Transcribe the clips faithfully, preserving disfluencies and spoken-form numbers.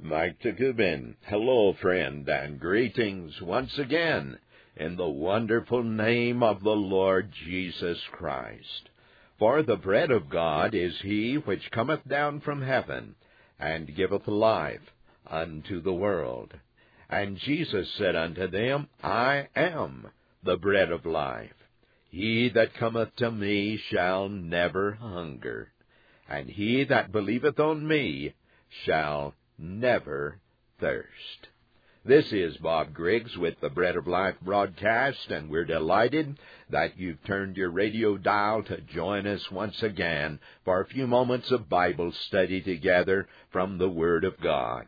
Mike Takubin. Hello, friend, and greetings once again in the wonderful name of the Lord Jesus Christ. For the bread of God is he which cometh down from heaven, and giveth life unto the world. And Jesus said unto them, I am the bread of life. He that cometh to me shall never hunger, and he that believeth on me shall never thirst. This is Bob Griggs with the Bread of Life broadcast, and we're delighted that you've turned your radio dial to join us once again for a few moments of Bible study together from the Word of God.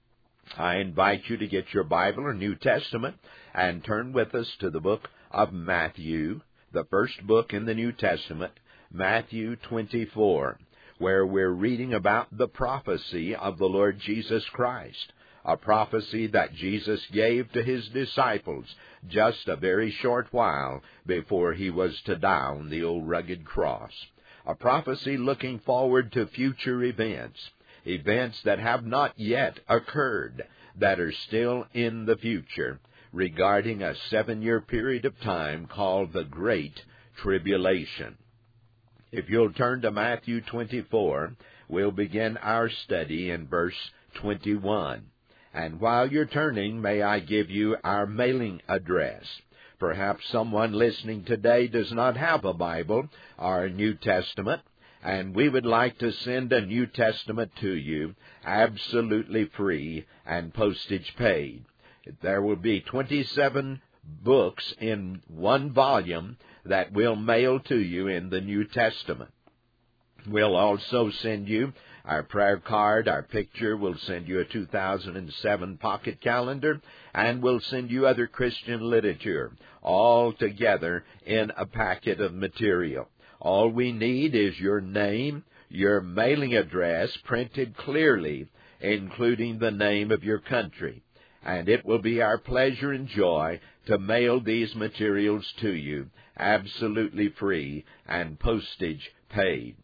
I invite you to get your Bible or New Testament and turn with us to the book of Matthew, the first book in the New Testament, Matthew twenty-four, where we're reading about the prophecy of the Lord Jesus Christ, a prophecy that Jesus gave to his disciples just a very short while before he was to die on the old rugged cross, a prophecy looking forward to future events, events that have not yet occurred, that are still in the future, regarding a seven-year period of time called the Great Tribulation. If you'll turn to Matthew twenty-four, we'll begin our study in verse twenty-one. And while you're turning, may I give you our mailing address. Perhaps someone listening today does not have a Bible or a New Testament, and we would like to send a New Testament to you absolutely free and postage paid. There will be twenty-seven books in one volume that we'll mail to you in the New Testament. We'll also send you our prayer card, our picture. We'll send you a two thousand seven pocket calendar, and we'll send you other Christian literature, all together in a packet of material. All we need is your name, your mailing address printed clearly, including the name of your country. And it will be our pleasure and joy to mail these materials to you absolutely free and postage paid.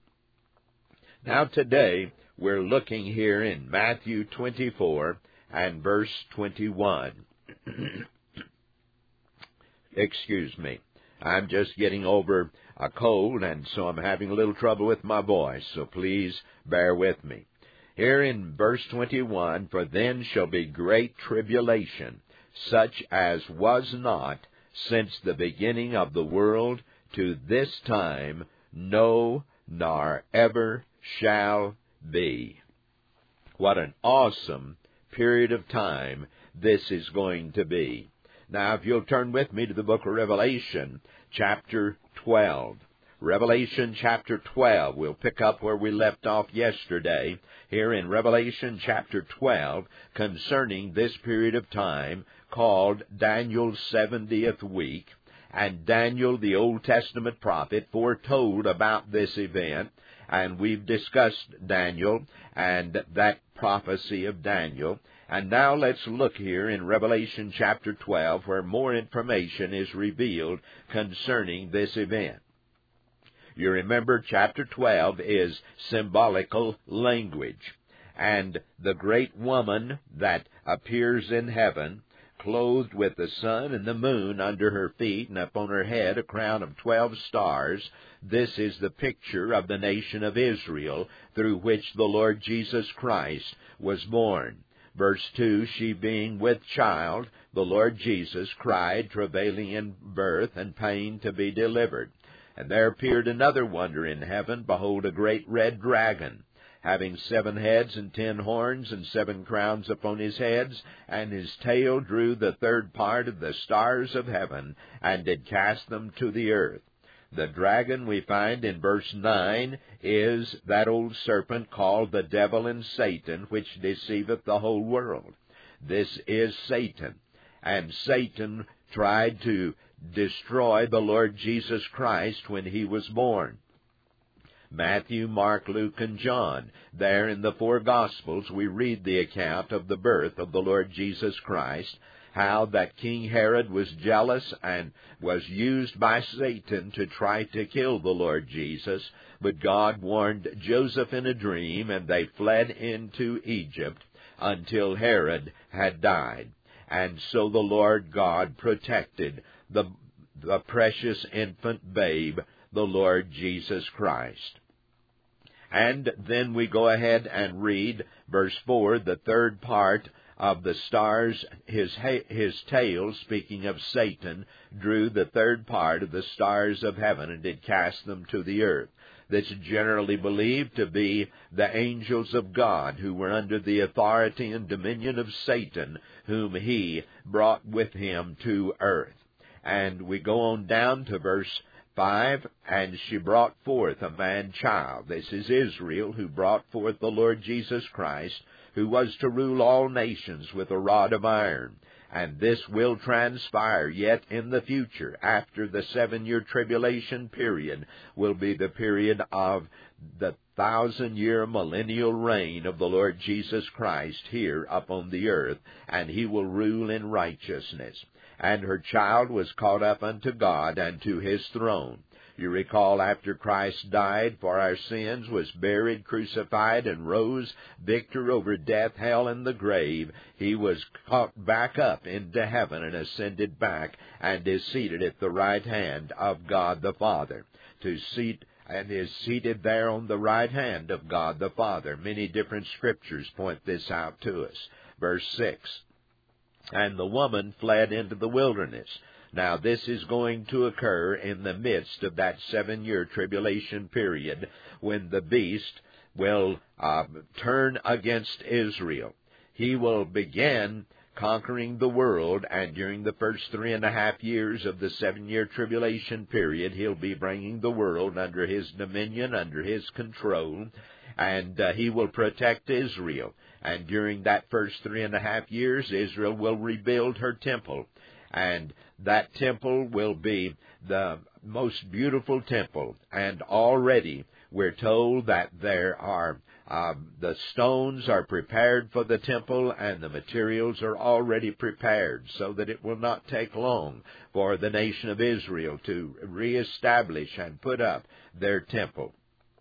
Now today, we're looking here in Matthew twenty-four and verse twenty-one. Excuse me. I'm just getting over a cold, and so I'm having a little trouble with my voice, so please bear with me. Here in verse twenty-one, for then shall be great tribulation, such as was not since the beginning of the world to this time, no, nor ever shall be. What an awesome period of time this is going to be. Now, if you'll turn with me to the book of Revelation, chapter twelve. Revelation chapter twelve. We'll pick up where we left off yesterday, here in Revelation chapter twelve, concerning this period of time called Daniel's seventieth week. And Daniel, the Old Testament prophet, foretold about this event. And we've discussed Daniel and that prophecy of Daniel. And now let's look here in Revelation chapter twelve, where more information is revealed concerning this event. You remember chapter twelve is symbolical language. And the great woman that appears in heaven, clothed with the sun and the moon under her feet, and upon her head a crown of twelve stars, this is the picture of the nation of Israel, through which the Lord Jesus Christ was born. Verse two, she being with child, the Lord Jesus cried, travailing in birth and pain to be delivered. And there appeared another wonder in heaven, behold, a great red dragon, having seven heads and ten horns, and seven crowns upon his heads, and his tail drew the third part of the stars of heaven, and did cast them to the earth. The dragon, we find in verse nine, is that old serpent called the devil and Satan, which deceiveth the whole world. This is Satan. And Satan tried to destroy the Lord Jesus Christ when he was born. Matthew, Mark, Luke, and John. There in the four Gospels we read the account of the birth of the Lord Jesus Christ, how that King Herod was jealous and was used by Satan to try to kill the Lord Jesus, but God warned Joseph in a dream, and they fled into Egypt until Herod had died. And so the Lord God protected the, the precious infant babe, the Lord Jesus Christ. And then we go ahead and read verse four, the third part of the stars, his, his tail, speaking of Satan, drew the third part of the stars of heaven and did cast them to the earth. That's generally believed to be the angels of God who were under the authority and dominion of Satan, whom he brought with him to earth. And we go on down to verse five, and she brought forth a man-child. This is Israel, who brought forth the Lord Jesus Christ, who was to rule all nations with a rod of iron. And this will transpire yet in the future. After the seven-year tribulation period will be the period of the thousand-year millennial reign of the Lord Jesus Christ here upon the earth, and he will rule in righteousness. And her child was caught up unto God and to his throne. You recall, after Christ died for our sins, was buried, crucified, and rose, victor over death, hell, and the grave, he was caught back up into heaven and ascended back, and is seated at the right hand of God the Father. To seat and is seated there on the right hand of God the Father. Many different scriptures point this out to us. Verse six, and the woman fled into the wilderness. Now, this is going to occur in the midst of that seven-year tribulation period when the beast will uh, turn against Israel. He will begin conquering the world, and during the first three and a half years of the seven-year tribulation period, he'll be bringing the world under his dominion, under his control, and uh, he will protect Israel. And during that first three and a half years, Israel will rebuild her temple. And that temple will be the most beautiful temple. And already we're told that there are, uh, the stones are prepared for the temple, and the materials are already prepared, so that it will not take long for the nation of Israel to reestablish and put up their temple.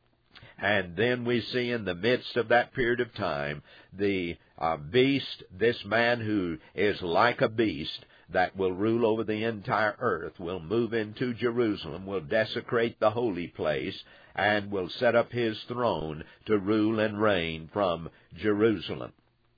And then we see in the midst of that period of time, the uh, beast, this man who is like a beast, that will rule over the entire earth, will move into Jerusalem, will desecrate the holy place, and will set up his throne to rule and reign from Jerusalem.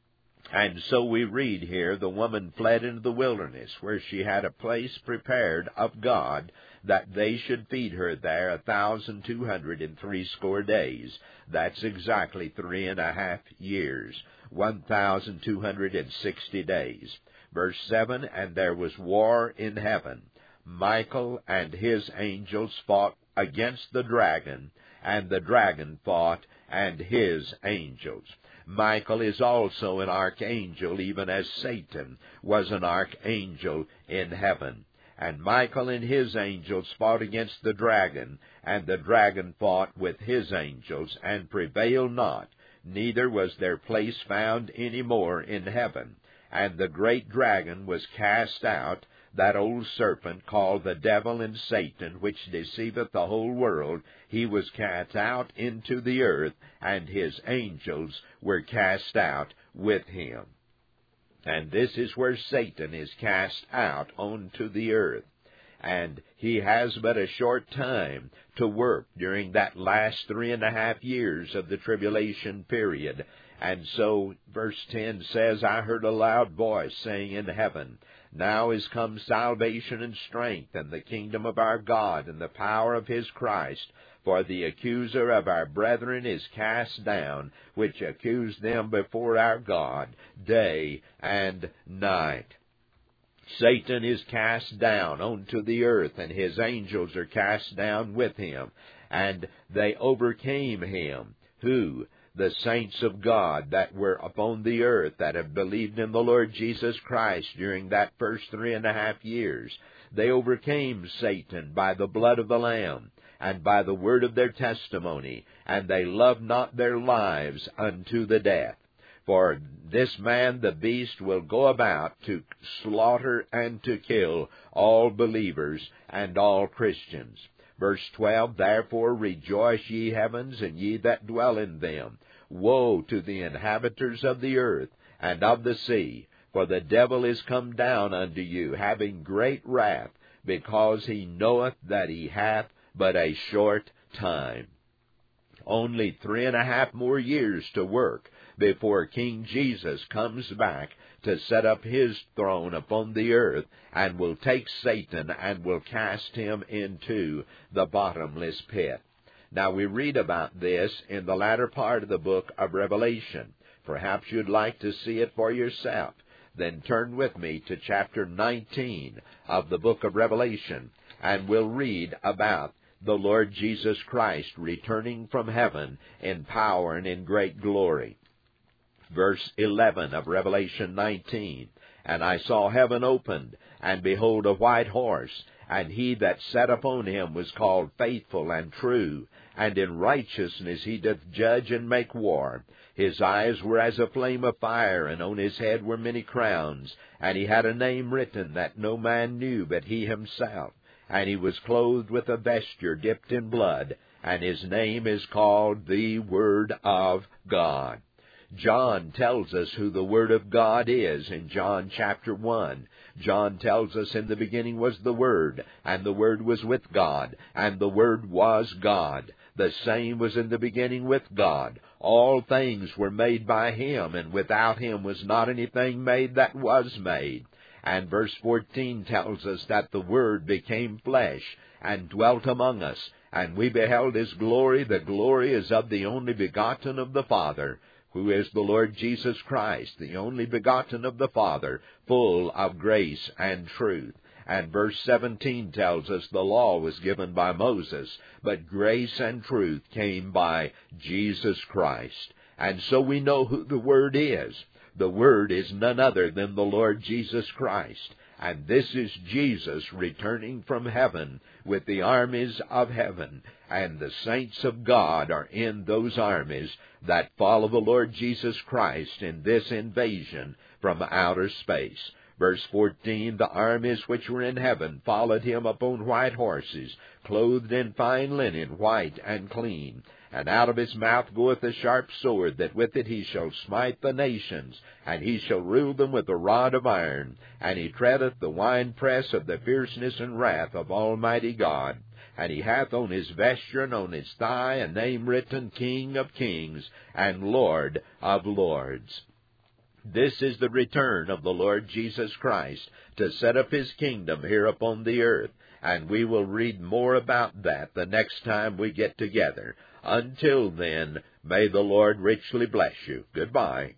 And so we read here, the woman fled into the wilderness, where she had a place prepared of God, that they should feed her there a thousand two hundred and threescore days. That's exactly three and a half years, one thousand two hundred and sixty days. Verse seven, and there was war in heaven. Michael and his angels fought against the dragon, and the dragon fought and his angels. Michael is also an archangel, even as Satan was an archangel in heaven. And Michael and his angels fought against the dragon, and the dragon fought with his angels, and prevailed not, neither was their place found any more in heaven. And the great dragon was cast out, that old serpent called the devil and Satan, which deceiveth the whole world. He was cast out into the earth, and his angels were cast out with him. And this is where Satan is cast out onto the earth. And he has but a short time to work during that last three and a half years of the tribulation period. And so, verse ten says, I heard a loud voice saying in heaven, now is come salvation and strength, and the kingdom of our God, and the power of his Christ. For the accuser of our brethren is cast down, which accused them before our God day and night. Satan is cast down onto the earth, and his angels are cast down with him. And they overcame him. Who? The saints of God that were upon the earth, that have believed in the Lord Jesus Christ during that first three and a half years. They overcame Satan by the blood of the Lamb, and by the word of their testimony, and they loved not their lives unto the death. For this man, the beast, will go about to slaughter and to kill all believers and all Christians. Verse twelve, therefore rejoice, ye heavens, and ye that dwell in them. Woe to the inhabitants of the earth, and of the sea. For the devil is come down unto you, having great wrath, because he knoweth that he hath but a short time. Only three and a half more years to work before King Jesus comes back to set up his throne upon the earth, and will take Satan and will cast him into the bottomless pit. Now we read about this in the latter part of the book of Revelation. Perhaps you'd like to see it for yourself. Then turn with me to chapter nineteen of the book of Revelation, and we'll read about the Lord Jesus Christ returning from heaven in power and in great glory. Verse eleven of Revelation nineteen, And I saw heaven opened, and behold a white horse, and he that sat upon him was called Faithful and True, and in righteousness he doth judge and make war. His eyes were as a flame of fire, and on his head were many crowns, and he had a name written that no man knew but he himself. And he was clothed with a vesture dipped in blood, and his name is called the Word of God. John tells us who the Word of God is in John chapter one. John tells us in the beginning was the Word, and the Word was with God, and the Word was God. The same was in the beginning with God. All things were made by him, and without him was not anything made that was made. And verse fourteen tells us that the Word became flesh and dwelt among us, and we beheld his glory. The glory is of the only begotten of the Father, who is the Lord Jesus Christ, the only begotten of the Father, full of grace and truth. And verse seventeen tells us the law was given by Moses, but grace and truth came by Jesus Christ. And so we know who the Word is. The Word is none other than the Lord Jesus Christ. And this is Jesus returning from heaven with the armies of heaven. And the saints of God are in those armies that follow the Lord Jesus Christ in this invasion from outer space. Verse fourteen, The armies which were in heaven followed him upon white horses, clothed in fine linen, white and clean. And out of his mouth goeth a sharp sword, that with it he shall smite the nations, and he shall rule them with a rod of iron. And he treadeth the winepress of the fierceness and wrath of Almighty God. And he hath on his vesture and on his thigh a name written, King of Kings and Lord of Lords. This is the return of the Lord Jesus Christ to set up his kingdom here upon the earth, and we will read more about that the next time we get together. Until then, may the Lord richly bless you. Goodbye.